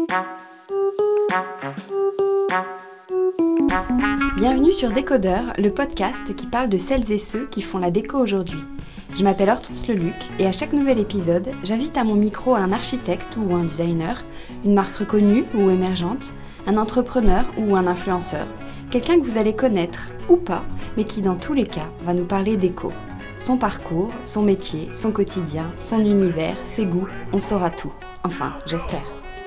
Bienvenue sur Décodeur, le podcast qui parle de celles et ceux qui font la déco aujourd'hui. Je m'appelle Hortense Leluc et à chaque nouvel épisode, j'invite à mon micro un architecte ou un designer, une marque reconnue ou émergente, un entrepreneur ou un influenceur, quelqu'un que vous allez connaître ou pas, mais qui dans tous les cas va nous parler déco. Son parcours, son métier, son quotidien, son univers, ses goûts, on saura tout. Enfin, j'espère.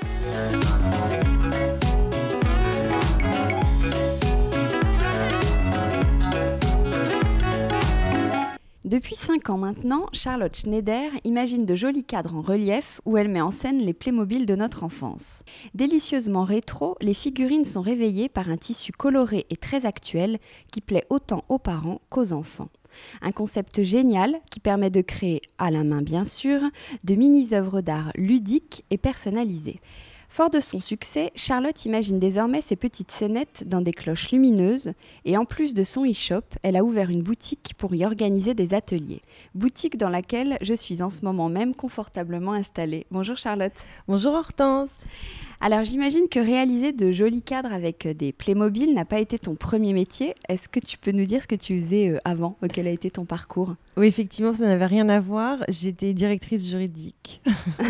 Depuis 5 ans maintenant, Charlotte Schneider imagine de jolis cadres en relief où elle met en scène les Playmobil de notre enfance. Délicieusement rétro, les figurines sont réveillées par un tissu coloré et très actuel qui plaît autant aux parents qu'aux enfants. Un concept génial qui permet de créer, à la main bien sûr, de mini-œuvres d'art ludiques et personnalisées. Fort de son succès, Charlotte imagine désormais ses petites scénettes dans des cloches lumineuses et en plus de son e-shop, elle a ouvert une boutique pour y organiser des ateliers. Boutique dans laquelle je suis en ce moment même confortablement installée. Bonjour Charlotte. Bonjour Hortense. Alors j'imagine que réaliser de jolis cadres avec des Playmobil n'a pas été ton premier métier. Est-ce que tu peux nous dire ce que tu faisais avant ? Quel a été ton parcours ? Oui, effectivement, ça n'avait rien à voir. J'étais directrice juridique.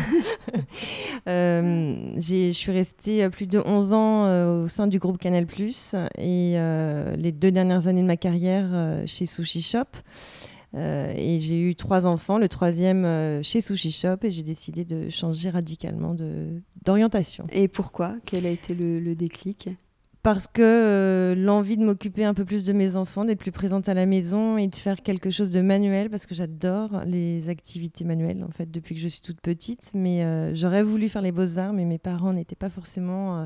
Je suis restée plus de 11 ans au sein du groupe Canal+, et les 2 dernières années de ma carrière chez Sushi Shop. Et j'ai eu 3 enfants, le 3e chez Sushi Shop, et j'ai décidé de changer radicalement d'orientation. Et pourquoi ? Quel a été le déclic ? Parce que l'envie de m'occuper un peu plus de mes enfants, d'être plus présente à la maison et de faire quelque chose de manuel, parce que j'adore les activités manuelles en fait depuis que je suis toute petite. Mais j'aurais voulu faire les beaux-arts, mais mes parents n'étaient pas forcément...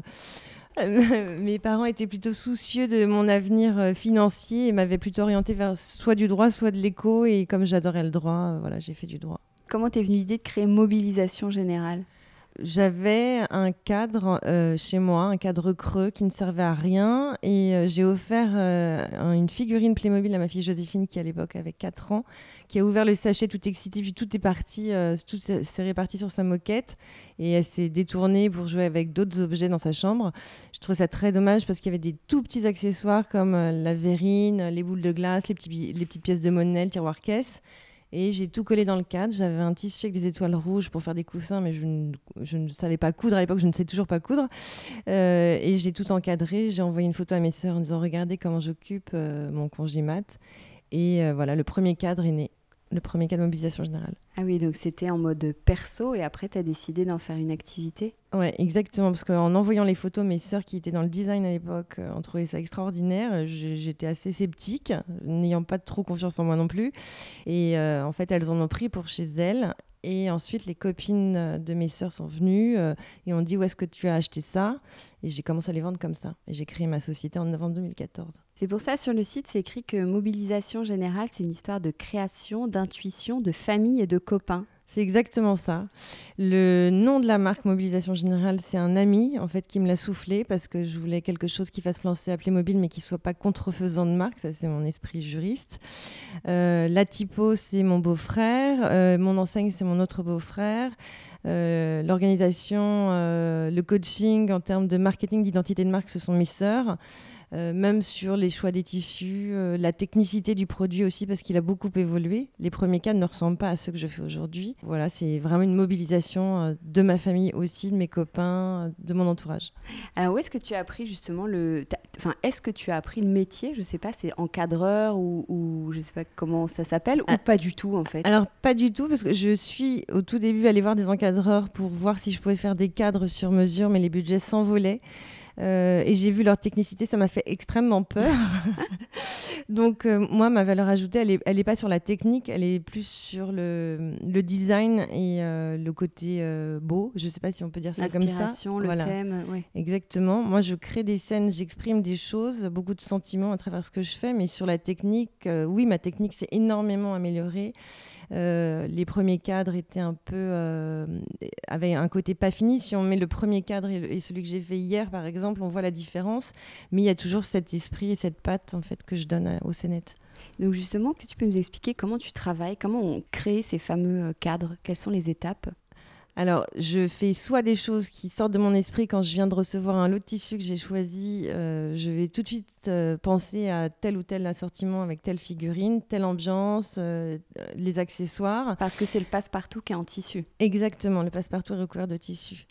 Mes parents étaient plutôt soucieux de mon avenir financier et m'avaient plutôt orientée vers soit du droit, soit de l'éco. Et comme j'adorais le droit, voilà, j'ai fait du droit. Comment t'es venue l'idée de créer Mobilisation Générale ? J'avais un cadre chez moi, un cadre creux qui ne servait à rien, et j'ai offert une figurine Playmobil à ma fille Joséphine qui à l'époque avait 4 ans, qui a ouvert le sachet tout excitée, puis tout est parti, tout s'est réparti sur sa moquette et elle s'est détournée pour jouer avec d'autres objets dans sa chambre. Je trouve ça très dommage parce qu'il y avait des tout petits accessoires comme la verrine, les boules de glace, les petites pièces de monnaie, le tiroir caisse. Et j'ai tout collé dans le cadre. J'avais un tissu avec des étoiles rouges pour faire des coussins, mais je ne savais pas coudre à l'époque, je ne sais toujours pas coudre. Et j'ai tout encadré. J'ai envoyé une photo à mes sœurs en disant « Regardez comment j'occupe mon congimat ». Et voilà, le premier cadre est né. Le premier cadre de Mobilisation Générale. Ah oui, donc c'était en mode perso et après tu as décidé d'en faire une activité ? Ouais, exactement, parce qu'en envoyant les photos, mes sœurs qui étaient dans le design à l'époque ont trouvé ça extraordinaire. J'étais assez sceptique, n'ayant pas trop confiance en moi non plus. Et en fait, elles en ont pris pour chez elles. Et ensuite, les copines de mes sœurs sont venues et ont dit « Où est-ce que tu as acheté ça ?» Et j'ai commencé à les vendre comme ça. Et j'ai créé ma société en novembre 2014. C'est pour ça, sur le site, c'est écrit que Mobilisation Générale, c'est une histoire de création, d'intuition, de famille et de copains. C'est exactement ça. Le nom de la marque Mobilisation Générale, c'est un ami en fait qui me l'a soufflé parce que je voulais quelque chose qui fasse penser à Playmobil mais qui soit pas contrefaisant de marque. Ça, c'est mon esprit juriste. La typo, c'est mon beau-frère. Mon enseigne, c'est mon autre beau-frère. L'organisation, le coaching en termes de marketing, d'identité de marque, ce sont mes sœurs. Même sur les choix des tissus, la technicité du produit aussi, parce qu'il a beaucoup évolué. Les premiers cadres ne ressemblent pas à ceux que je fais aujourd'hui. Voilà, c'est vraiment une mobilisation de ma famille aussi, de mes copains, de mon entourage. Alors, où est-ce que tu as appris justement est-ce que tu as appris le métier ? Je ne sais pas, c'est encadreur ou je ne sais pas comment ça s'appelle, ou pas du tout en fait ? Alors, pas du tout, parce que je suis au tout début allée voir des encadreurs pour voir si je pouvais faire des cadres sur mesure, mais les budgets s'envolaient. Et j'ai vu leur technicité, ça m'a fait extrêmement peur. Donc moi, ma valeur ajoutée, elle est pas sur la technique, elle est plus sur le design et le côté beau. Je sais pas si on peut dire ça comme ça. L'inspiration, le thème, oui. Exactement. Moi, je crée des scènes, j'exprime des choses, beaucoup de sentiments à travers ce que je fais, mais sur la technique, oui, ma technique s'est énormément améliorée. Les premiers cadres étaient un peu avaient un côté pas fini. Si on met le premier cadre et celui que j'ai fait hier, par exemple, on voit la différence. Mais il y a toujours cet esprit et cette patte en fait que je donne aux scénettes. Donc justement, est-ce que tu peux nous expliquer comment tu travailles, comment on crée ces fameux cadres ? Quelles sont les étapes ? Alors, je fais soit des choses qui sortent de mon esprit quand je viens de recevoir un lot de tissu que j'ai choisi. Je vais tout de suite penser à tel ou tel assortiment avec telle figurine, telle ambiance, les accessoires. Parce que c'est le passe-partout qui est en tissu. Exactement, le passe-partout est recouvert de tissu.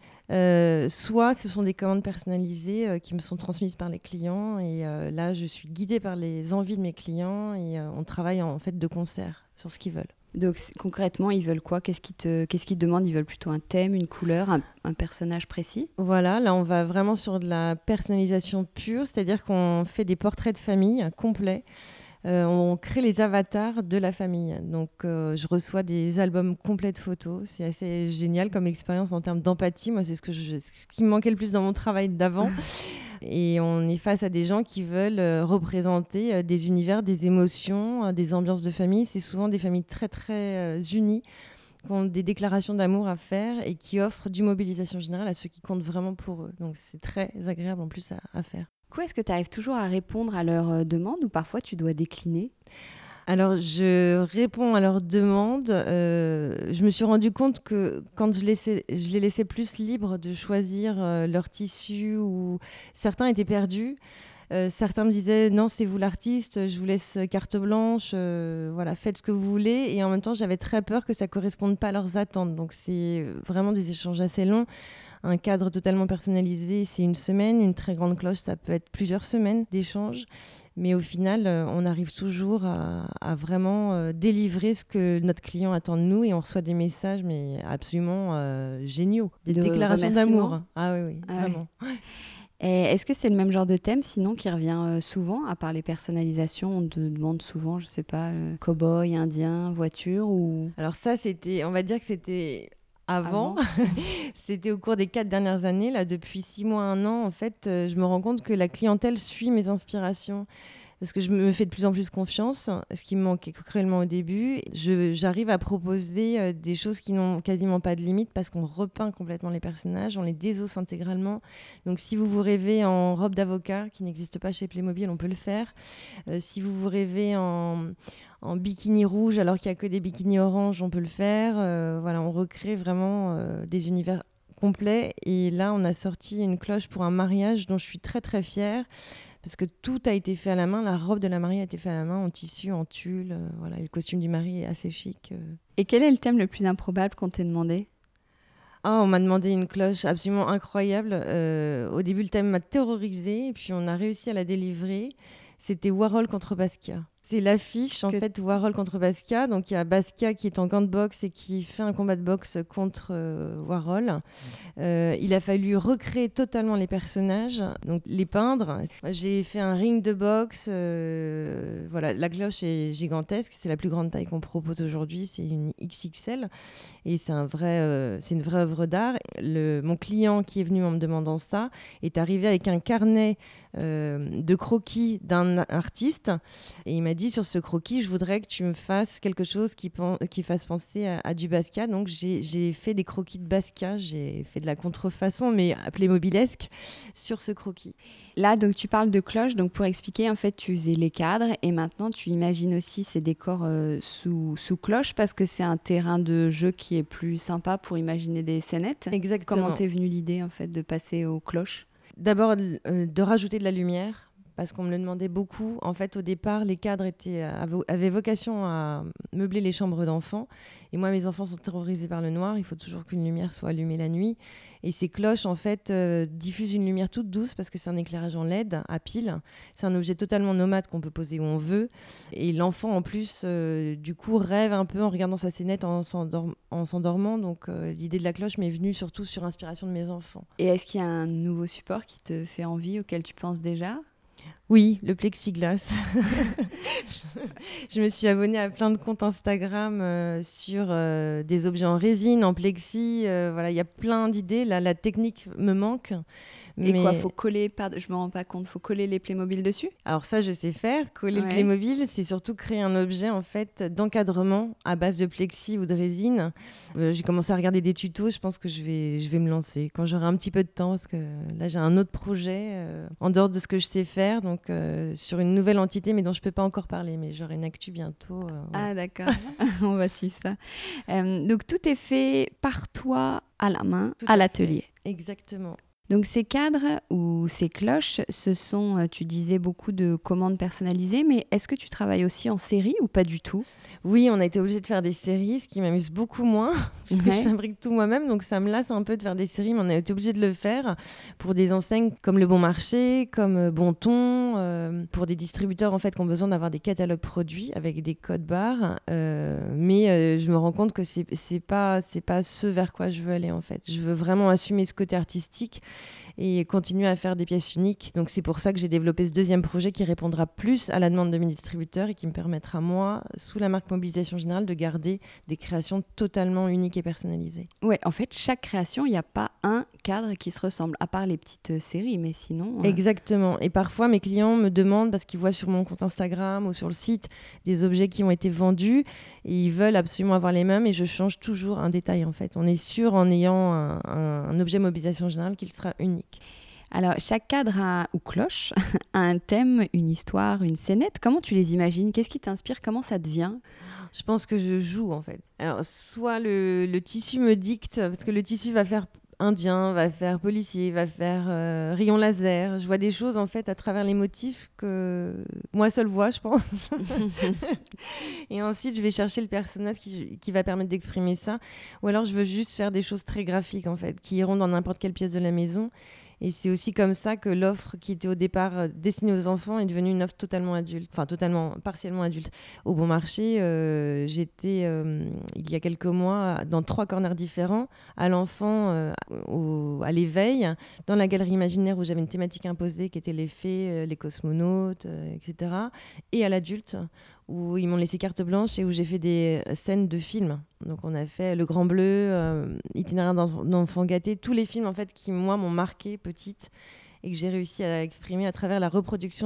Soit ce sont des commandes personnalisées qui me sont transmises par les clients et là, je suis guidée par les envies de mes clients et on travaille en fait de concert sur ce qu'ils veulent. Donc concrètement, ils veulent quoi ? Qu'est-ce qu'ils te demandent ? Ils veulent plutôt un thème, une couleur, un personnage précis ? Voilà, là on va vraiment sur de la personnalisation pure, c'est-à-dire qu'on fait des portraits de famille complets. On crée les avatars de la famille. Donc je reçois des albums complets de photos. C'est assez génial comme expérience en termes d'empathie. Moi, c'est ce qui me manquait le plus dans mon travail d'avant. Et on est face à des gens qui veulent représenter des univers, des émotions, des ambiances de famille. C'est souvent des familles très, très unies, qui ont des déclarations d'amour à faire et qui offrent du mobilisation générale à ceux qui comptent vraiment pour eux. Donc c'est très agréable en plus à faire. Est-ce que tu arrives toujours à répondre à leurs demandes ou parfois tu dois décliner ? Alors, je réponds à leurs demandes. Je me suis rendu compte que quand je les laissais plus libres de choisir leur tissu, ou certains étaient perdus. Certains me disaient non, c'est vous l'artiste, je vous laisse carte blanche, voilà, faites ce que vous voulez. Et en même temps, j'avais très peur que ça ne corresponde pas à leurs attentes. Donc, c'est vraiment des échanges assez longs. Un cadre totalement personnalisé, c'est 1 semaine. Une très grande cloche, ça peut être plusieurs semaines d'échanges. Mais au final, on arrive toujours à vraiment délivrer ce que notre client attend de nous et on reçoit des messages mais absolument géniaux, des déclarations d'amour. Ah oui, vraiment. Ouais. Et est-ce que c'est le même genre de thème sinon qui revient souvent, à part les personnalisations? On te demande souvent, je sais pas, cow-boy, indien, voiture ou... Alors ça, on va dire que c'était... Avant. C'était au cours des 4 dernières années. Là, depuis 6 mois, 1 an, en fait, je me rends compte que la clientèle suit mes inspirations. Parce que je me fais de plus en plus confiance, ce qui me manquait cruellement au début. J'arrive à proposer des choses qui n'ont quasiment pas de limite parce qu'on repeint complètement les personnages, on les désosse intégralement. Donc si vous rêvez en robe d'avocat, qui n'existe pas chez Playmobil, on peut le faire. Si vous rêvez en bikini rouge alors qu'il n'y a que des bikinis orange, on peut le faire. Voilà, on recrée vraiment des univers complets. Et là, on a sorti une cloche pour un mariage dont je suis très très fière. Parce que tout a été fait à la main. La robe de la mariée a été faite à la main, en tissu, en tulle. Voilà, et le costume du mari est assez chic. Et quel est le thème le plus improbable qu'on t'ait demandé ? On m'a demandé une cloche absolument incroyable. Au début, le thème m'a terrorisée. Et puis, on a réussi à la délivrer. C'était Warhol contre Basquiat. C'est l'affiche, en fait, Warhol contre Basquiat. Donc, il y a Basquiat qui est en gants de boxe et qui fait un combat de boxe contre Warhol. Il a fallu recréer totalement les personnages, donc les peindre. J'ai fait un ring de boxe. Voilà, la cloche est gigantesque. C'est la plus grande taille qu'on propose aujourd'hui. C'est une XXL. Et c'est une vraie œuvre d'art. Mon client qui est venu en me demandant ça est arrivé avec un carnet de croquis d'un artiste et il m'a dit sur ce croquis je voudrais que tu me fasses quelque chose qui fasse penser à du Basquiat. Donc j'ai fait des croquis de Basquiat, j'ai fait de la contrefaçon mais playmobilesque sur ce croquis. Là donc tu parles de cloche, donc pour expliquer en fait tu faisais les cadres et maintenant tu imagines aussi ces décors sous cloche parce que c'est un terrain de jeu qui est plus sympa pour imaginer des scénettes. Exactement. Comment t'es venue l'idée en fait de passer aux cloches ? D'abord, de rajouter de la lumière, parce qu'on me le demandait beaucoup. En fait, au départ, les cadres avaient vocation à meubler les chambres d'enfants. Et moi, mes enfants sont terrorisés par le noir. Il faut toujours qu'une lumière soit allumée la nuit. Et ces cloches, en fait, diffusent une lumière toute douce parce que c'est un éclairage en LED à pile. C'est un objet totalement nomade qu'on peut poser où on veut. Et l'enfant, en plus, du coup, rêve un peu en regardant sa scénette en s'endormant. Donc, l'idée de la cloche m'est venue surtout sur inspiration de mes enfants. Et est-ce qu'il y a un nouveau support qui te fait envie, auquel tu penses déjà ? Oui, le plexiglas. Je me suis abonnée à plein de comptes Instagram sur des objets en résine, en plexi. Voilà, il y a plein d'idées. Là, la technique me manque. Et quoi, faut coller, je me rends pas compte, faut coller les Playmobil dessus ? Alors ça, je sais faire. Coller le Playmobil, c'est surtout créer un objet en fait d'encadrement à base de plexi ou de résine. J'ai commencé à regarder des tutos. Je pense que je vais me lancer quand j'aurai un petit peu de temps parce que là, j'ai un autre projet en dehors de ce que je sais faire. faire, donc sur une nouvelle entité, mais dont je ne peux pas encore parler, mais j'aurai une actu bientôt. Ouais. Ah d'accord, on va suivre ça. Donc tout est fait par toi à la main, à l'atelier. Exactement. Donc ces cadres ou ces cloches, ce sont, tu disais, beaucoup de commandes personnalisées, mais est-ce que tu travailles aussi en série ou pas du tout ? Oui, on a été obligé de faire des séries, ce qui m'amuse beaucoup moins, puisque je fabrique tout moi-même, donc ça me lasse un peu de faire des séries, mais on a été obligé de le faire pour des enseignes comme Le Bon Marché, comme Bonton, pour des distributeurs en fait, qui ont besoin d'avoir des catalogues produits avec des codes barres, mais je me rends compte que c'est pas ce vers quoi je veux aller en fait. Je veux vraiment assumer ce côté artistique et continuer à faire des pièces uniques. Donc c'est pour ça que j'ai développé ce deuxième projet qui répondra plus à la demande de mes distributeurs et qui me permettra, moi, sous la marque Mobilisation Générale, de garder des créations totalement uniques et personnalisées. Ouais, en fait, chaque création, il n'y a pas un cadre qui se ressemble, à part les petites séries, mais sinon... Exactement. Et parfois, mes clients me demandent, parce qu'ils voient sur mon compte Instagram ou sur le site des objets qui ont été vendus, et ils veulent absolument avoir les mêmes, et je change toujours un détail, en fait. On est sûr, en ayant un objet Mobilisation Générale, qu'il sera unique. Alors, chaque cadre ou cloche a un thème, une histoire, une scénette. Comment tu les imagines ? Qu'est-ce qui t'inspire ? Comment ça devient ? Je pense que je joue, en fait. Alors, soit le tissu me dicte, parce que le tissu va faire indien, va faire policier, va faire rayon laser. Je vois des choses, en fait, à travers les motifs que moi seule vois, je pense. Et ensuite, je vais chercher le personnage qui va permettre d'exprimer ça. Ou alors, je veux juste faire des choses très graphiques, en fait, qui iront dans n'importe quelle pièce de la maison. Et c'est aussi comme ça que l'offre qui était au départ destinée aux enfants est devenue une offre totalement adulte, enfin partiellement adulte. Au Bon Marché, j'étais il y a quelques mois dans 3 corners différents, à l'enfant, à l'éveil, dans la galerie imaginaire où j'avais une thématique imposée qui était les fées, les cosmonautes, etc. Et à l'adulte, où ils m'ont laissé carte blanche et où j'ai fait des scènes de films. Donc on a fait Le Grand Bleu, Itinéraire d'enfants gâtés, tous les films en fait qui moi m'ont marqué petite et que j'ai réussi à exprimer à travers la reproduction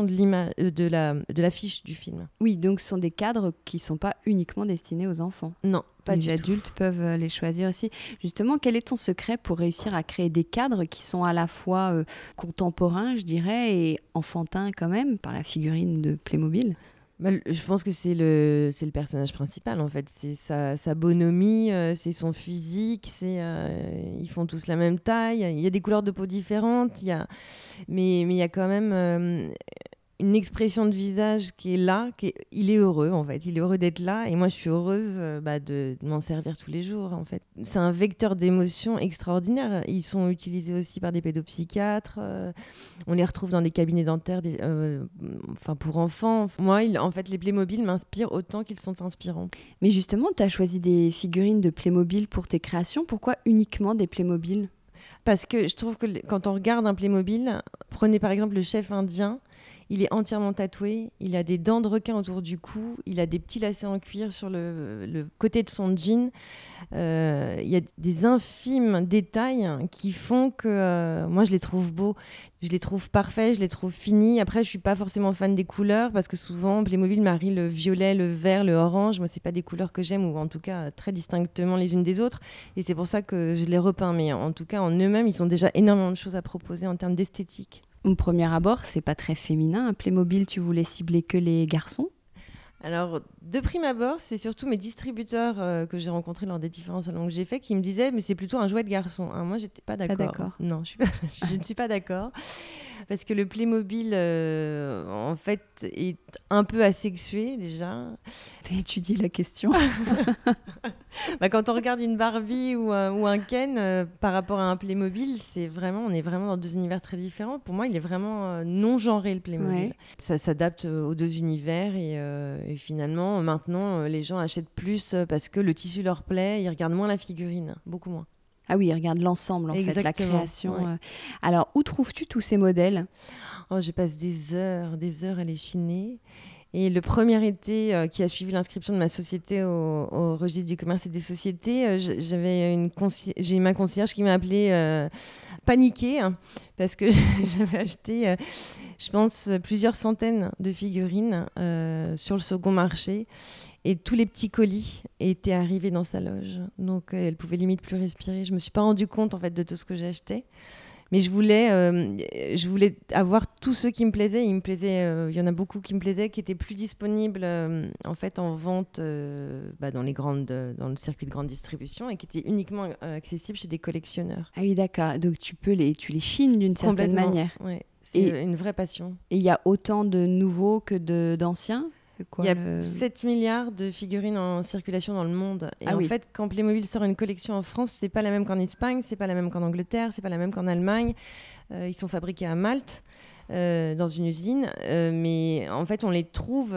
de l'affiche du film. Oui, donc ce sont des cadres qui ne sont pas uniquement destinés aux enfants. Non, pas du tout. Les adultes peuvent les choisir aussi. Justement, quel est ton secret pour réussir à créer des cadres qui sont à la fois contemporains, je dirais, et enfantins quand même, par la figurine de Playmobil ? Je pense que c'est le personnage principal en fait, c'est sa bonhomie, c'est son physique, ils font tous la même taille, il y a des couleurs de peau différentes, mais il y a quand même une expression de visage qui est là, il est heureux en fait, il est heureux d'être là et moi je suis heureuse de m'en servir tous les jours en fait. C'est un vecteur d'émotions extraordinaire, ils sont utilisés aussi par des pédopsychiatres, on les retrouve dans des cabinets dentaires pour enfants. Moi, en fait, les Playmobil m'inspirent autant qu'ils sont inspirants. Mais justement, tu as choisi des figurines de Playmobil pour tes créations, pourquoi uniquement des Playmobil ? Parce que je trouve que quand on regarde un Playmobil, prenez par exemple le chef indien, il est entièrement tatoué, il a des dents de requin autour du cou, il a des petits lacets en cuir sur le côté de son jean. Il y a des infimes détails qui font que moi je les trouve beaux, je les trouve parfaits, je les trouve finis. Après je suis pas forcément fan des couleurs parce que souvent Playmobil marie le violet, le vert, le orange. Moi c'est pas des couleurs que j'aime ou en tout cas très distinctement les unes des autres et c'est pour ça que je les repeins. Mais en tout cas en eux-mêmes ils ont déjà énormément de choses à proposer en termes d'esthétique. Au premier abord, c'est pas très féminin. Un Playmobil, tu voulais cibler que les garçons ? Alors, de prime abord, c'est surtout mes distributeurs que j'ai rencontrés lors des différents salons que j'ai faits qui me disaient « mais c'est plutôt un jouet de garçon ». Moi, j'étais pas d'accord. Pas d'accord. Non, je ne suis pas d'accord. Parce que le Playmobil, en fait, est un peu asexué, déjà. T'as étudié la question. Quand on regarde une Barbie ou un Ken par rapport à un Playmobil, on est vraiment dans 2 univers très différents. Pour moi, il est vraiment non-genré, le Playmobil. Ouais. Ça s'adapte aux 2 univers et finalement, maintenant, les gens achètent plus parce que le tissu leur plaît, ils regardent moins la figurine, beaucoup moins. Ah oui, ils regardent l'ensemble, en fait, la création. Ouais. Alors, où trouves-tu tous ces modèles ? Je passe des heures à les chiner. Et le premier été qui a suivi l'inscription de ma société au registre du commerce et des sociétés, j'ai ma concierge qui m'a appelée paniquée parce que j'avais acheté, je pense, plusieurs centaines de figurines sur le second marché. Et tous les petits colis étaient arrivés dans sa loge. Donc, elle pouvait limite plus respirer. Je ne me suis pas rendu compte, en fait, de tout ce que j'achetais. Mais je voulais avoir tous ceux qui me plaisaient. Il y en a beaucoup qui me plaisaient, qui étaient plus disponibles en fait en vente dans le circuit de grande distribution et qui étaient uniquement accessibles chez des collectionneurs. Ah oui, d'accord. Donc tu les chines d'une certaine manière. Ouais. C'est une vraie passion. Et il y a autant de nouveaux que d'anciens? Il y a 7 milliards de figurines en circulation dans le monde. Et en fait, quand Playmobil sort une collection en France, c'est pas la même qu'en Espagne, c'est pas la même qu'en Angleterre, c'est pas la même qu'en Allemagne. Ils sont fabriqués à Malte, dans une usine. Mais en fait, on les trouve...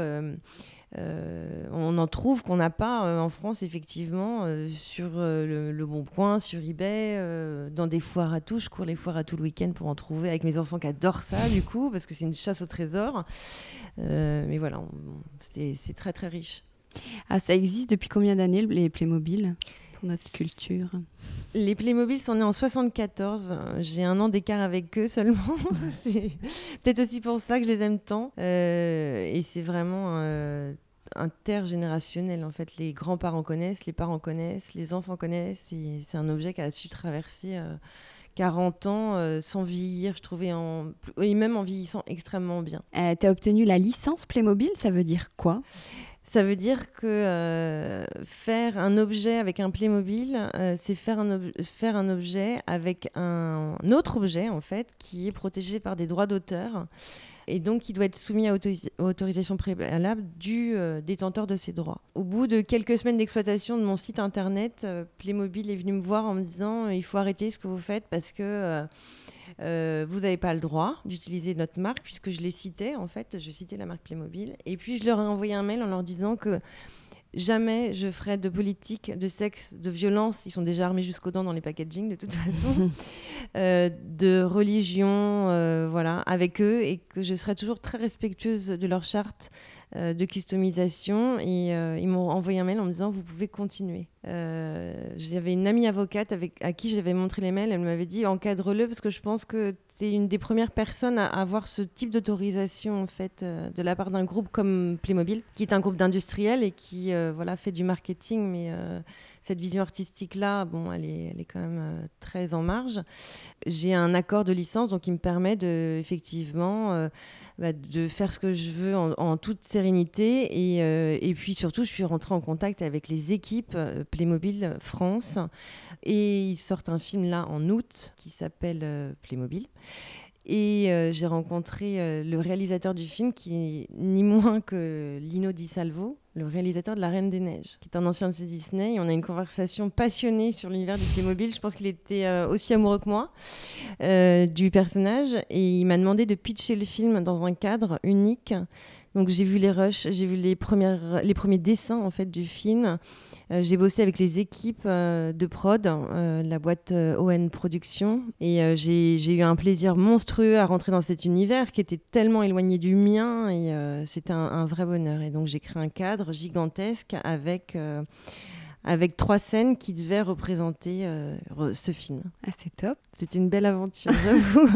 on en trouve qu'on n'a pas en France, effectivement, sur le Bon Coin, sur eBay, dans des foires à tout. Je cours les foires à tout le week-end pour en trouver, avec mes enfants qui adorent ça, du coup, parce que c'est une chasse au trésor. Mais voilà, c'est très très riche. Ah, ça existe depuis combien d'années, les Playmobil, pour notre culture? Les Playmobil sont nés en 74. J'ai 1 an d'écart avec eux seulement. C'est peut-être aussi pour ça que je les aime tant. Et c'est vraiment intergénérationnel. En fait, les grands-parents connaissent, les parents connaissent, les enfants connaissent. Et c'est un objet qui a su traverser 40 ans sans vieillir, je trouvais, et même en vieillissant extrêmement bien. Tu as obtenu la licence Playmobil, ça veut dire quoi? Ça veut dire que faire un objet avec un Playmobil, c'est faire un objet avec un autre objet, en fait, qui est protégé par des droits d'auteur. Et donc, il doit être soumis à autorisation préalable du détenteur de ces droits. Au bout de quelques semaines d'exploitation de mon site internet, Playmobil est venu me voir en me disant « Il faut arrêter ce que vous faites parce que vous n'avez pas le droit d'utiliser notre marque », puisque je les citais, en fait, je citais la marque Playmobil. Et puis, je leur ai envoyé un mail en leur disant que jamais je ferai de politique, de sexe, de violence, ils sont déjà armés jusqu'aux dents dans les packaging de toute façon, de religion, voilà, avec eux, et que je serai toujours très respectueuse de leur charte de customisation. Et ils m'ont envoyé un mail en me disant « Vous pouvez continuer ». J'avais une amie avocate à qui j'avais montré les mails, elle m'avait dit « Encadre-le parce que je pense que c'est une des premières personnes à avoir ce type d'autorisation en fait, de la part d'un groupe comme Playmobil, qui est un groupe d'industriels et qui fait du marketing, mais cette vision artistique-là, bon, elle est quand même très en marge. J'ai un accord de licence donc qui me permet effectivement de faire ce que je veux en toute sérénité. Et puis surtout, je suis rentrée en contact avec les équipes Playmobil France. Et ils sortent un film là en août qui s'appelle Playmobil. Et j'ai rencontré le réalisateur du film qui est ni moins que Lino Di Salvo, le réalisateur de La Reine des Neiges, qui est un ancien de chez Disney. Et on a une conversation passionnée sur l'univers du Playmobil. Je pense qu'il était aussi amoureux que moi du personnage. Et il m'a demandé de pitcher le film dans un cadre unique. Donc j'ai vu les rushs, j'ai vu les premiers dessins en fait, du film. J'ai bossé avec les équipes de prod, la boîte ON Productions. Et j'ai eu un plaisir monstrueux à rentrer dans cet univers qui était tellement éloigné du mien. Et c'était un vrai bonheur. Et donc j'ai créé un cadre gigantesque avec 3 scènes qui devaient représenter ce film. Ah, c'est top. C'était une belle aventure, j'avoue.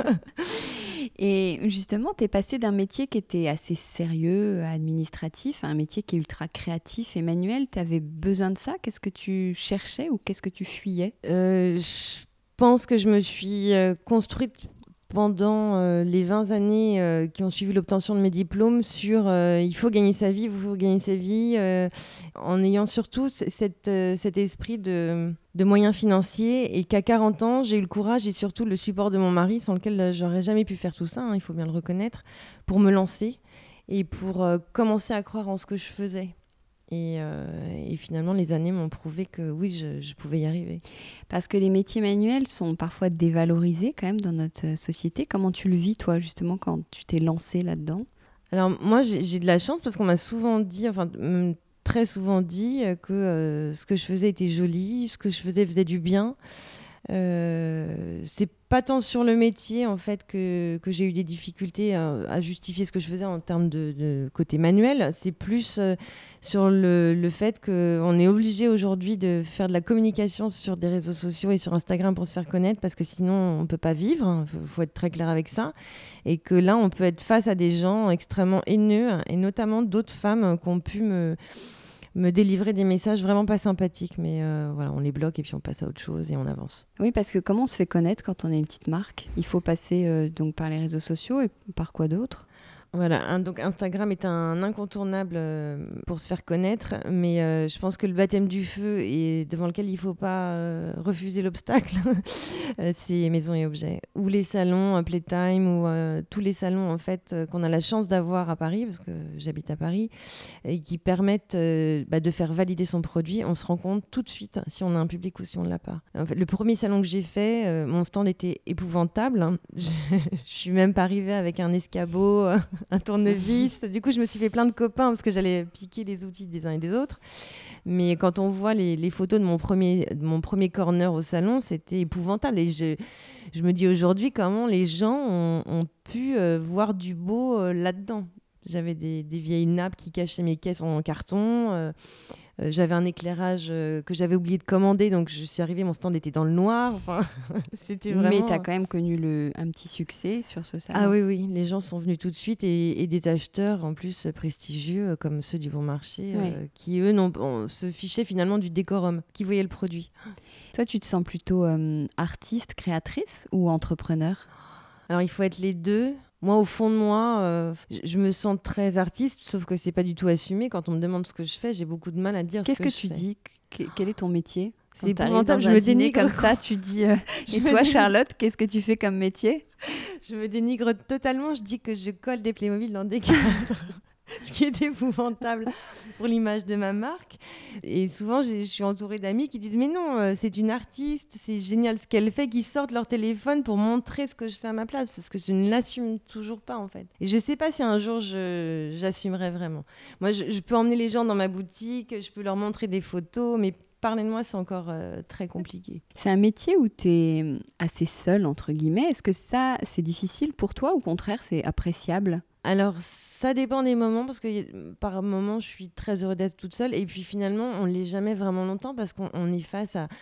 Et justement, tu es passé d'un métier qui était assez sérieux, administratif, à un métier qui est ultra créatif et manuel. Tu avais besoin de ça? Qu'est-ce que tu cherchais ou qu'est-ce que tu fuyais? Je pense que je me suis construite pendant les 20 années qui ont suivi l'obtention de mes diplômes sur il faut gagner sa vie, en ayant surtout cet esprit de moyens financiers, et qu'à 40 ans, j'ai eu le courage et surtout le support de mon mari, sans lequel j'aurais jamais pu faire tout ça, il faut bien le reconnaître, pour me lancer et pour commencer à croire en ce que je faisais. Et finalement, les années m'ont prouvé que oui, je pouvais y arriver. Parce que les métiers manuels sont parfois dévalorisés quand même dans notre société. Comment tu le vis, toi, justement, quand tu t'es lancée là-dedans? Alors moi, j'ai de la chance parce qu'on m'a souvent dit, très souvent dit que ce que je faisais était joli, ce que je faisait du bien. C'est pas tant sur le métier en fait que j'ai eu des difficultés à justifier ce que je faisais en termes de côté manuel. C'est plus sur le fait qu'on est obligé aujourd'hui de faire de la communication sur des réseaux sociaux et sur Instagram pour se faire connaître, parce que sinon on peut pas vivre, faut être très clair avec ça, et que là on peut être face à des gens extrêmement haineux, et notamment d'autres femmes qui ont pu me délivrer des messages vraiment pas sympathiques. Mais voilà, on les bloque et puis on passe à autre chose et on avance. Oui, parce que comment on se fait connaître quand on est une petite marque ? Il faut passer donc par les réseaux sociaux et par quoi d'autre ? Voilà, donc Instagram est un incontournable pour se faire connaître, mais je pense que le baptême du feu et devant lequel il ne faut pas refuser l'obstacle, c'est Maison et Objets. Ou les salons Playtime, ou tous les salons en fait, qu'on a la chance d'avoir à Paris, parce que j'habite à Paris, et qui permettent de faire valider son produit. On se rend compte tout de suite si on a un public ou si on ne l'a pas. En fait, le premier salon que j'ai fait, mon stand était épouvantable. Hein. Je ne suis même pas arrivée avec un escabeau... un tournevis. Du coup, je me suis fait plein de copains parce que j'allais piquer les outils des uns et des autres. Mais quand on voit les photos de mon premier corner au salon, c'était épouvantable. Et je me dis aujourd'hui comment les gens ont pu voir du beau là-dedans. J'avais des vieilles nappes qui cachaient mes caisses en carton. J'avais un éclairage que j'avais oublié de commander, donc je suis arrivée, mon stand était dans le noir. Enfin, c'était vraiment... Mais tu as quand même connu un petit succès sur ce salon. Ah oui, les gens sont venus tout de suite et des acheteurs en plus prestigieux comme ceux du Bon Marché qui, eux, se fichaient finalement du décorum, qui voyaient le produit. Toi, tu te sens plutôt artiste, créatrice ou entrepreneur ? Alors, il faut être les deux. Moi, au fond de moi, je me sens très artiste, sauf que c'est pas du tout assumé. Quand on me demande ce que je fais, j'ai beaucoup de mal à dire Qu'est-ce ce que tu je fais. dis ? Quel est ton métier ? C'est épouvantable, je me dénigre comme ça, tu dis et toi Charlotte, qu'est-ce que tu fais comme métier ? Je me dénigre totalement, je dis que je colle des Playmobil dans des cadres. Ce qui est épouvantable pour l'image de ma marque. Et souvent, je suis entourée d'amis qui disent « Mais non, c'est une artiste, c'est génial ce qu'elle fait », qui sortent leur téléphone pour montrer ce que je fais à ma place, parce que je ne l'assume toujours pas, en fait. Et je ne sais pas si un jour, j'assumerai vraiment. Moi, je peux emmener les gens dans ma boutique, je peux leur montrer des photos, mais parler de moi, c'est encore très compliqué. C'est un métier où tu es assez seule, entre guillemets. Est-ce que ça, c'est difficile pour toi ? Au contraire, c'est appréciable ? Alors, ça dépend des moments, parce que par moments, je suis très heureuse d'être toute seule. Et puis finalement, on ne l'est jamais vraiment longtemps, parce qu'on est face à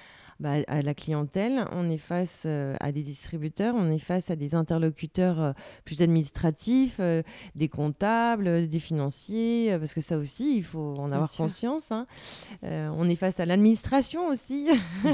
la clientèle, on est face à des distributeurs, on est face à des interlocuteurs plus administratifs, des comptables, des financiers, parce que ça aussi, il faut en avoir conscience. Hein. On est face à l'administration aussi,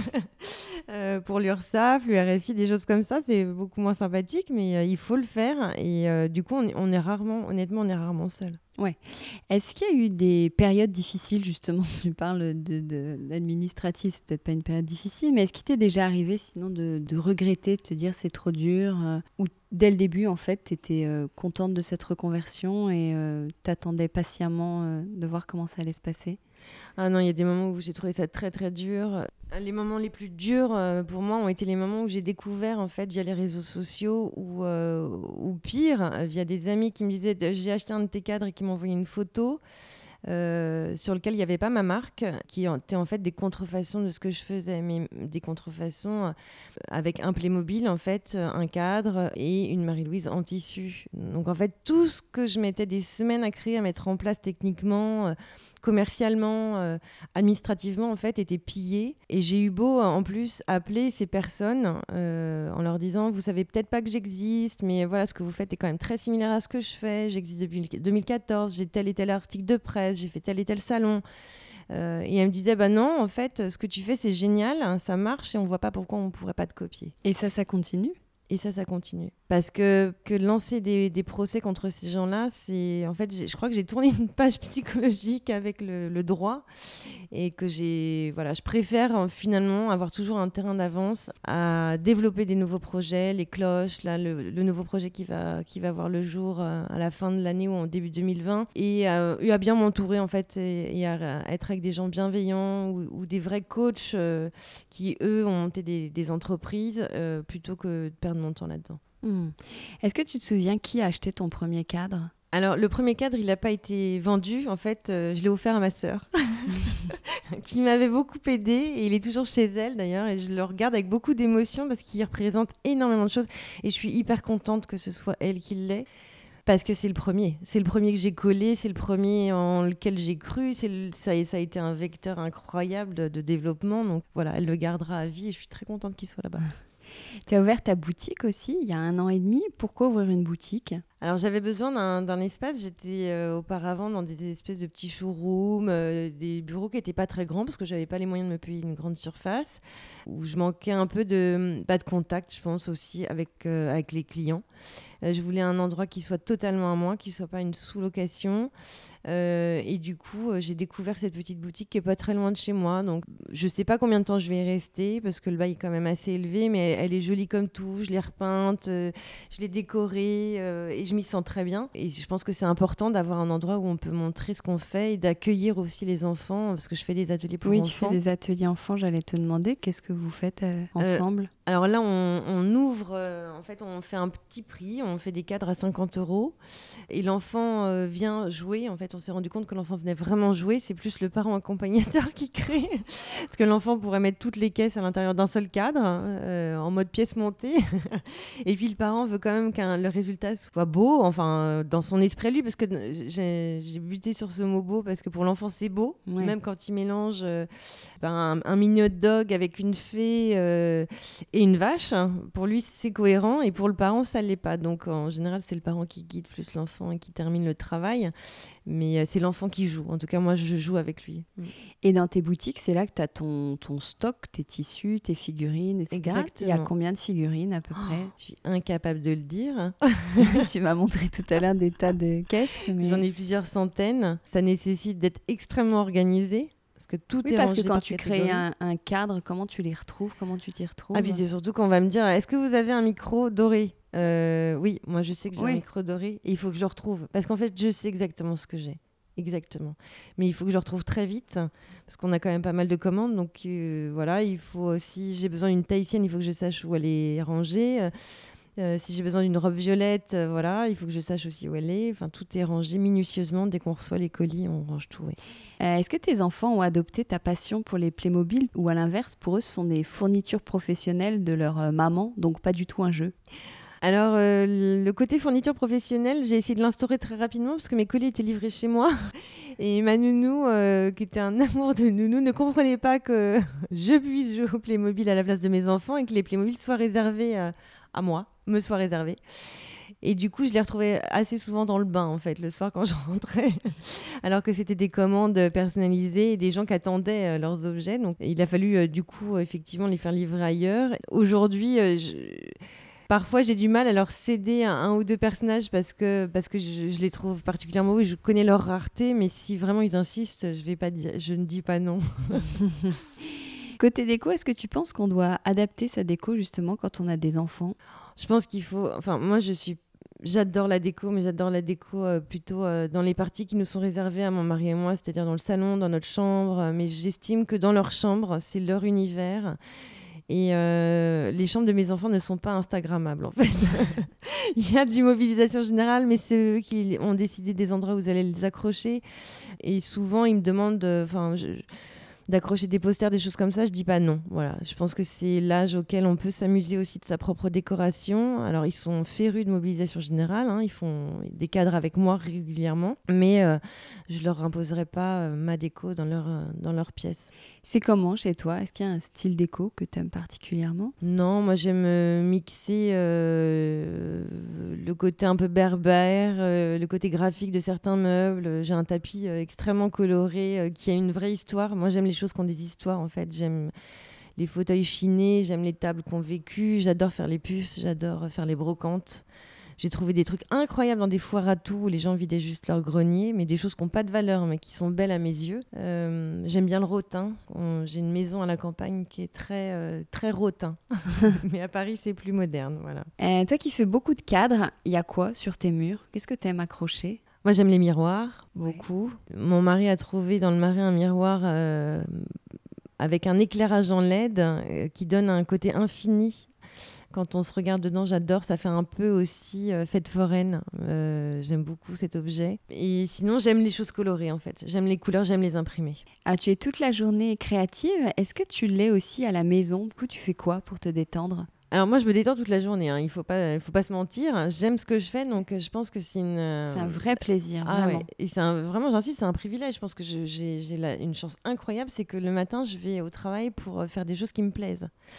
pour l'URSSAF, l'URSI, des choses comme ça, c'est beaucoup moins sympathique, mais il faut le faire. Et du coup, on est rarement seul. Ouais. Est-ce qu'il y a eu des périodes difficiles, justement ? Tu parles d'administratif, c'est peut-être pas une période difficile, mais est-ce qu'il t'est déjà arrivé sinon de regretter, de te dire c'est trop dur ou dès le début, en fait, tu étais contente de cette reconversion et t'attendais patiemment de voir comment ça allait se passer ? Ah non, il y a des moments où j'ai trouvé ça très très dur. Les moments les plus durs pour moi ont été les moments où j'ai découvert en fait via les réseaux sociaux ou pire, via des amis qui me disaient j'ai acheté un de tes cadres et qui m'envoyaient une photo sur lequel il n'y avait pas ma marque, qui étaient en fait des contrefaçons de ce que je faisais, mais des contrefaçons avec un Playmobil en fait, un cadre et une Marie-Louise en tissu. Donc en fait tout ce que je mettais des semaines à créer, à mettre en place techniquement, commercialement, administrativement en fait était pillé, et j'ai eu beau en plus appeler ces personnes en leur disant vous savez peut-être pas que j'existe, mais voilà ce que vous faites est quand même très similaire à ce que je fais, j'existe depuis 2014, j'ai tel et tel article de presse, j'ai fait tel et tel salon, et elle me disait bah non en fait ce que tu fais c'est génial, hein, ça marche et on voit pas pourquoi on pourrait pas te copier. Et ça continue ? Et ça continue. Parce que lancer des procès contre ces gens-là, c'est... En fait, je crois que j'ai tourné une page psychologique avec le droit, et que je préfère finalement avoir toujours un terrain d'avance à développer des nouveaux projets, les cloches, là, le nouveau projet qui va voir le jour à la fin de l'année ou en début 2020, et à bien m'entourer en fait, et à être avec des gens bienveillants ou des vrais coachs qui, eux, ont monté des entreprises plutôt que de perdre mon temps là-dedans. Est-ce que tu te souviens qui a acheté ton premier cadre ? Alors, le premier cadre, il n'a pas été vendu. En fait, je l'ai offert à ma sœur, qui m'avait beaucoup aidée. Et il est toujours chez elle, d'ailleurs. Et je le regarde avec beaucoup d'émotion parce qu'il représente énormément de choses. Et je suis hyper contente que ce soit elle qui l'ait. Parce que c'est le premier. C'est le premier que j'ai collé. C'est le premier en lequel j'ai cru. Ça a été un vecteur incroyable de développement. Donc voilà, elle le gardera à vie. Et je suis très contente qu'il soit là-bas. Tu as ouvert ta boutique aussi il y a 1 an et demi. Pourquoi ouvrir une boutique ? Alors j'avais besoin d'un espace. J'étais auparavant dans des espèces de petits showrooms, des bureaux qui n'étaient pas très grands parce que j'avais pas les moyens de me payer une grande surface, où je manquais un peu de contact, je pense aussi avec les clients. Je voulais un endroit qui soit totalement à moi, qui soit pas une sous-location. Et du coup, j'ai découvert cette petite boutique qui est pas très loin de chez moi. Donc, je sais pas combien de temps je vais y rester parce que le bail est quand même assez élevé, mais elle est jolie comme tout. Je l'ai repeinte, je l'ai décorée et je m'y sens très bien. Et je pense que c'est important d'avoir un endroit où on peut montrer ce qu'on fait et d'accueillir aussi les enfants parce que je fais des ateliers pour enfants. Oui, tu fais des ateliers enfants. J'allais te demander, qu'est-ce que vous faites ensemble? Alors là, on ouvre, en fait, on fait un petit prix, on fait des cadres à 50 € et l'enfant vient jouer. En fait, on s'est rendu compte que l'enfant venait vraiment jouer. C'est plus le parent accompagnateur qui crée. Parce que l'enfant pourrait mettre toutes les caisses à l'intérieur d'un seul cadre, en mode pièce montée. Et puis le parent veut quand même que le résultat soit beau, enfin, dans son esprit à lui, parce que j'ai buté sur ce mot beau, parce que pour l'enfant, c'est beau. Ouais. Même quand il mélange un mini hot dog avec une fée et une vache, pour lui c'est cohérent et pour le parent ça l'est pas. Donc en général c'est le parent qui guide plus l'enfant et qui termine le travail, mais c'est l'enfant qui joue. En tout cas moi je joue avec lui. Et dans tes boutiques c'est là que tu as ton stock, tes tissus, tes figurines, etc. Exactement. Il y a combien de figurines à peu près? Je suis incapable de le dire. Tu m'as montré tout à l'heure des tas de caisses. Mais... J'en ai plusieurs centaines. Ça nécessite d'être extrêmement organisé. Parce que tout est parce rangé que quand par tu catégorie. crées un cadre, comment tu les retrouves? Comment tu t'y retrouves? Ah, puis c'est surtout qu'on va me dire, est-ce que vous avez un micro doré? Oui, moi je sais que j'ai un micro doré et il faut que je le retrouve. Parce qu'en fait, je sais exactement ce que j'ai. Exactement. Mais il faut que je le retrouve très vite parce qu'on a quand même pas mal de commandes. Donc voilà, il faut aussi, j'ai besoin d'une tahitienne, il faut que je sache où elle est rangée. Si j'ai besoin d'une robe violette, voilà, il faut que je sache aussi où elle est. Enfin, tout est rangé minutieusement. Dès qu'on reçoit les colis, on range tout. Oui. Est-ce que tes enfants ont adopté ta passion pour les Playmobil ou à l'inverse, pour eux, ce sont des fournitures professionnelles de leur maman, donc pas du tout un jeu? Alors, le côté fourniture professionnelle, j'ai essayé de l'instaurer très rapidement parce que mes colis étaient livrés chez moi. Et ma nounou, qui était un amour de nounou, ne comprenait pas que je puisse jouer au Playmobil à la place de mes enfants et que les Playmobil soient réservés à moi, me soient réservés. Et du coup, je les retrouvais assez souvent dans le bain, en fait, le soir quand je rentrais, alors que c'était des commandes personnalisées et des gens qui attendaient leurs objets. Donc, il a fallu, du coup, effectivement, les faire livrer ailleurs. Aujourd'hui, parfois, j'ai du mal à leur céder un ou deux personnages parce que je les trouve particulièrement beaux. Je connais leur rareté, mais si vraiment ils insistent, je ne dis pas non. Côté déco, est-ce que tu penses qu'on doit adapter sa déco justement quand on a des enfants? Je pense qu'il faut... Enfin, moi, j'adore la déco, mais j'adore la déco plutôt dans les parties qui nous sont réservées à mon mari et moi, c'est-à-dire dans le salon, dans notre chambre. Mais j'estime que dans leur chambre, c'est leur univers. Et les chambres de mes enfants ne sont pas instagrammables, en fait. Il y a du mobilisation générale, mais c'est eux qui ont décidé des endroits où vous allez les accrocher. Et souvent, ils me demandent... d'accrocher des posters, des choses comme ça, je dis pas non. Voilà, je pense que c'est l'âge auquel on peut s'amuser aussi de sa propre décoration. Alors, ils sont férus de mobilisation générale, hein, ils font des cadres avec moi régulièrement, mais je leur imposerai pas ma déco dans leur pièce. C'est comment chez toi? Est-ce qu'il y a un style déco que tu aimes particulièrement? Non, moi j'aime mixer le côté un peu berbère, le côté graphique de certains meubles. J'ai un tapis extrêmement coloré qui a une vraie histoire. Moi j'aime les choses qui ont des histoires en fait. J'aime les fauteuils chinés, j'aime les tables qui ont vécu, j'adore faire les puces, j'adore faire les brocantes. J'ai trouvé des trucs incroyables dans des foires à tout où les gens vidaient juste leur grenier, mais des choses qui n'ont pas de valeur, mais qui sont belles à mes yeux. J'aime bien le rotin. J'ai une maison à la campagne qui est très, très rotin. Mais à Paris, c'est plus moderne. Voilà. Toi qui fais beaucoup de cadres, il y a quoi sur tes murs? Qu'est-ce que tu aimes accrocher? Moi, j'aime les miroirs, beaucoup. Ouais. Mon mari a trouvé dans le marais un miroir avec un éclairage en LED qui donne un côté infini. Quand on se regarde dedans, j'adore. Ça fait un peu aussi fête foraine. J'aime beaucoup cet objet. Et sinon, j'aime les choses colorées, en fait. J'aime les couleurs, j'aime les imprimer. Ah, tu es toute la journée créative. Est-ce que tu l'es aussi à la maison? Du coup, tu fais quoi pour te détendre? Alors moi, je me détends toute la journée. Hein. Il faut pas se mentir. J'aime ce que je fais, donc je pense que c'est c'est un vrai plaisir, vraiment. Ouais. Et vraiment, j'insiste, c'est un privilège. Je pense que j'ai une chance incroyable, c'est que le matin, je vais au travail pour faire des choses qui me plaisent.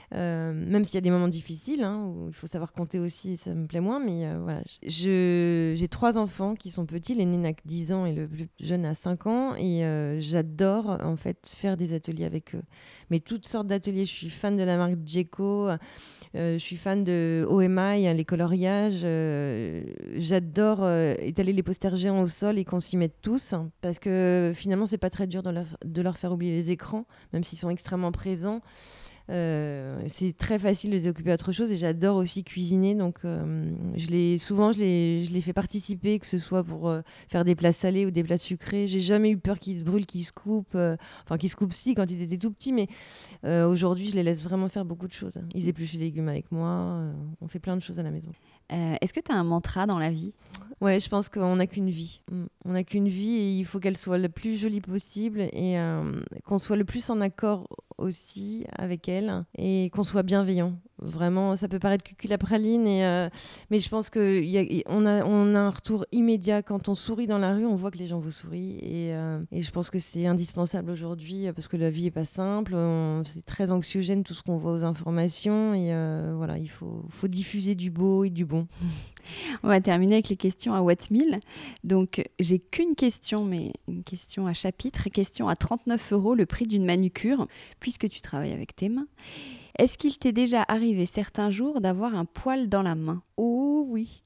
Même s'il y a des moments difficiles, où il faut savoir compter aussi, ça me plaît moins, mais voilà. J'ai 3 enfants qui sont petits, l'aîné n'a que 10 ans et le plus jeune a 5 ans, et j'adore en fait faire des ateliers avec eux. Mais toutes sortes d'ateliers, je suis fan de la marque Djeco, je suis fan de OMI, les coloriages, j'adore étaler les posters géants au sol et qu'on s'y mette tous, parce que finalement c'est pas très dur de leur faire oublier les écrans, même s'ils sont extrêmement présents. C'est très facile de les occuper à autre chose, et j'adore aussi cuisiner, donc je les fais participer, que ce soit pour faire des plats salés ou des plats sucrés. J'ai jamais eu peur qu'ils se brûlent, qu'ils se coupent, qu'ils se coupent si quand ils étaient tout petits, mais aujourd'hui je les laisse vraiment faire beaucoup de choses. Ils épluchent les légumes avec moi, on fait plein de choses à la maison. Est-ce que tu as un mantra dans la vie ? Ouais, je pense qu'on n'a qu'une vie. On n'a qu'une vie, et il faut qu'elle soit le plus jolie possible, et qu'on soit le plus en accord aussi avec elle, et qu'on soit bienveillant. Vraiment, ça peut paraître cuculapraline, mais je pense qu'on a un retour immédiat. Quand on sourit dans la rue, on voit que les gens vous sourient, et je pense que c'est indispensable aujourd'hui, parce que la vie n'est pas simple, c'est très anxiogène tout ce qu'on voit aux informations, et voilà, il faut diffuser du beau et du bon. On va terminer avec les questions à What Meal. Donc, j'ai qu'une question, mais une question à chapitre. Question à 39 €, le prix d'une manucure, puisque tu travailles avec tes mains. Est-ce qu'il t'est déjà arrivé certains jours d'avoir un poil dans la main ? Oh oui.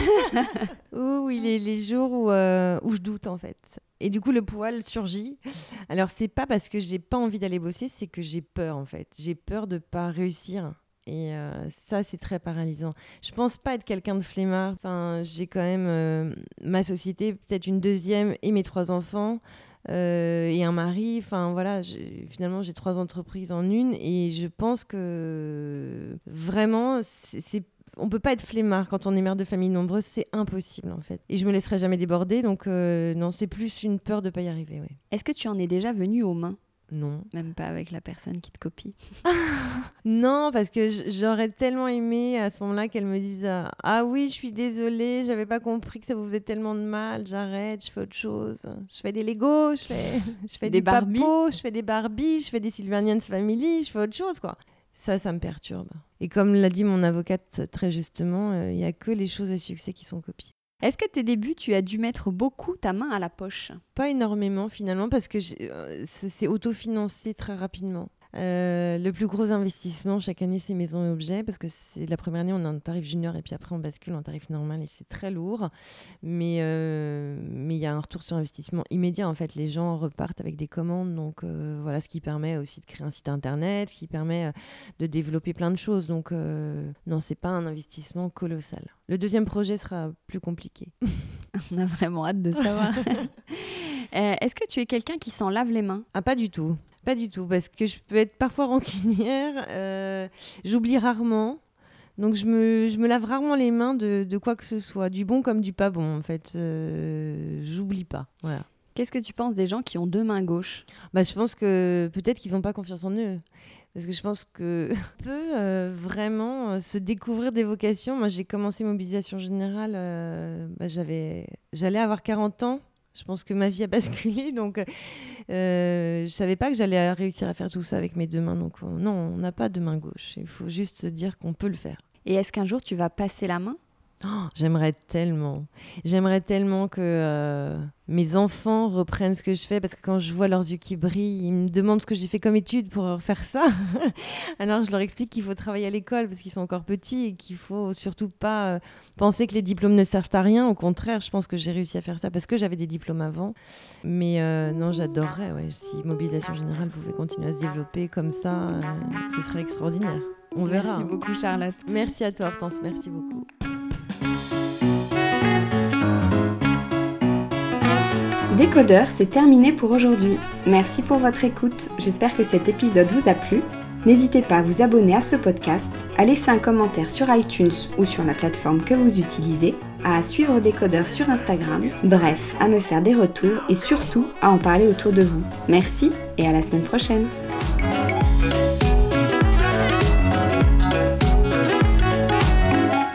Oh oui, les jours où je doute en fait. Et du coup, le poil surgit. Alors, c'est pas parce que j'ai pas envie d'aller bosser, c'est que j'ai peur en fait. J'ai peur de pas réussir. Et ça, c'est très paralysant. Je pense pas être quelqu'un de flemmard. Enfin, j'ai quand même ma société, peut-être une deuxième, et mes 3 enfants. Et un mari, enfin voilà, finalement j'ai 3 entreprises en une, et je pense que vraiment on peut pas être flemmard quand on est mère de famille nombreuse, c'est impossible en fait. Et je me laisserai jamais déborder, donc non, c'est plus une peur de pas y arriver. Ouais. Est-ce que tu en es déjà venue aux mains ? Non. Même pas avec la personne qui te copie. Non, parce que j'aurais tellement aimé à ce moment-là qu'elle me dise « Ah oui, je suis désolée, j'avais pas compris que ça vous faisait tellement de mal, j'arrête, je fais autre chose. Je fais des Legos, je fais des Barbies, je fais des Barbies, je fais des Sylvanians Family, je fais autre chose, quoi. » Ça me perturbe. Et comme l'a dit mon avocate très justement, il n'y a que les choses à succès qui sont copiées. Est-ce qu'à tes débuts, tu as dû mettre beaucoup ta main à la poche ? Pas énormément finalement, parce que c'est autofinancé très rapidement. Le plus gros investissement chaque année, c'est maison et objets, parce que c'est la première année, on a un tarif junior, et puis après on bascule en tarif normal, et c'est très lourd. Mais il y a un retour sur investissement immédiat. En fait, les gens repartent avec des commandes, donc voilà, ce qui permet aussi de créer un site internet, ce qui permet de développer plein de choses. Donc non, c'est pas un investissement colossal. Le deuxième projet sera plus compliqué. On a vraiment hâte de savoir. Est-ce que tu es quelqu'un qui s'en lave les mains ? Ah, pas du tout. Pas du tout, parce que je peux être parfois rancunière, j'oublie rarement, donc je me lave rarement les mains de quoi que ce soit, du bon comme du pas bon en fait, j'oublie pas, voilà. Qu'est-ce que tu penses des gens qui ont 2 mains gauches ? Je pense que peut-être qu'ils n'ont pas confiance en eux, parce que je pense qu'on peut vraiment se découvrir des vocations. Moi j'ai commencé Mobilisation Générale, j'allais avoir 40 ans. Je pense que ma vie a basculé, donc je savais pas que j'allais réussir à faire tout ça avec mes 2 mains. Donc non, on n'a pas de main gauche. Il faut juste se dire qu'on peut le faire. Et est-ce qu'un jour tu vas passer la main ? J'aimerais tellement que mes enfants reprennent ce que je fais, parce que quand je vois leurs yeux qui brillent, ils me demandent ce que j'ai fait comme étude pour faire ça. Alors je leur explique qu'il faut travailler à l'école parce qu'ils sont encore petits, et qu'il faut surtout pas penser que les diplômes ne servent à rien. Au contraire, je pense que j'ai réussi à faire ça parce que j'avais des diplômes avant. Mais non, j'adorerais, si Mobilisation Générale pouvait continuer à se développer comme ça, ce serait extraordinaire. On verra. Merci beaucoup Charlotte. Merci à toi Hortense, merci beaucoup. Décodeur, c'est terminé pour aujourd'hui. Merci pour votre écoute. J'espère que cet épisode vous a plu. N'hésitez pas à vous abonner à ce podcast, à laisser un commentaire sur iTunes ou sur la plateforme que vous utilisez, à suivre Décodeur sur Instagram, bref, à me faire des retours et surtout à en parler autour de vous. Merci et à la semaine prochaine.